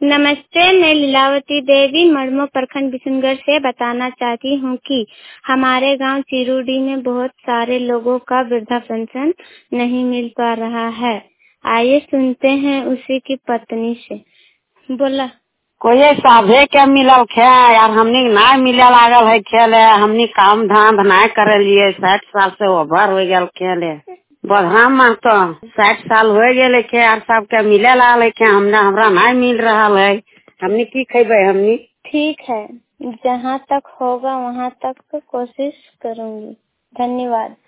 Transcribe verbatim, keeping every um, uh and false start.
नमस्ते, मैं लीलावती देवी मड़मो प्रखंड बिशनगढ़ से बताना चाहती हूँ कि हमारे गांव चिरुडी में बहुत सारे लोगों का वृद्धा पेंशन नहीं मिल पा रहा है। आइए सुनते हैं उसी की पत्नी से। बोला कोई साधे के मिलल खे यार, हमनी ना मिले लागल है खेले। हमनी काम धाम ना करे लिए, साठ साल से ओवर हो गल खेले। बदराम में तो साठ साल हो गए खे यार, सबके मिले लागल है खे, हमरा हमरा ना मिल रहा है। हमनी की खेबे हमनी। ठीक है, जहाँ तक होगा वहाँ तक कोशिश करूँगी। धन्यवाद।